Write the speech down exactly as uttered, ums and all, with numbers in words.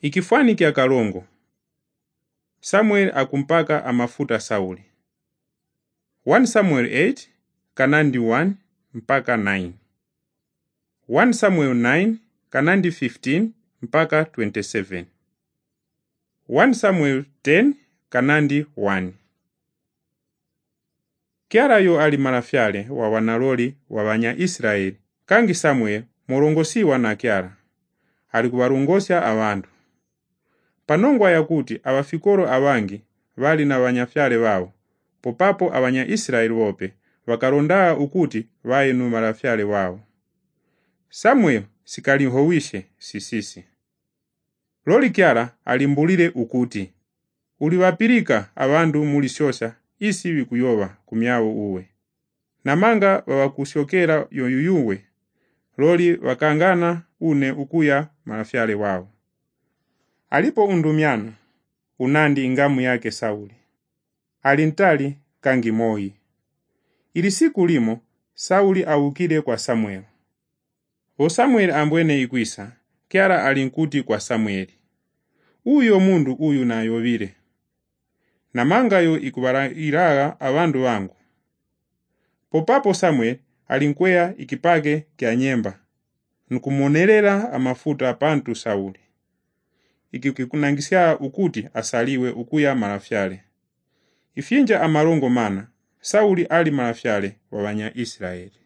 Ikifwani kya kalongo. Samuel akumpaka amafuta Sauli. First Samuel eight kanandi one mpaka nine. First Samuel nine kanandi fifteen mpaka twenty-seven. First Samuel ten kanandi one. Kyara yo ali malafyale wa wanaloli wa banya Israeli kangi Samuel mulongosiwa na Kyara ali kubarongosya abantu. Panongwa yakuti abafikoro abangi bali na banyafyale bawo popapo abanya Israeli bope bakaronda ukuti bayinu malafyale wawo. Samuel sikalihowishe sisisi. Loli Kyara alimbulire ukuti ulibapirika abandu mulishosha isi bikuyoba kumyawo uwe. Namanga babakusyokera yoyuyuwe loli wakangana une ukuya malafyale wawo. Alipo undumyano unandi ingamu yake Sauli. Alintali kangi moi. Ili siku limo Sauli awukile kwa Samuel. O Samuel ambwene ikwisa, Kyara alinkuti kwa Samueli. Uyo mundu uyu na yovile. Namanga yo ikubariraga abandu wangu. Popapo Samuel alinkwea ikipage kya nyemba. Nukumonerera amafuta pantu Sauli. Ikikunangisya ukuti asaliwe ukuya malafyale. Ifinja amarongo mana, Sauli ali malafyale wa banya Israeli.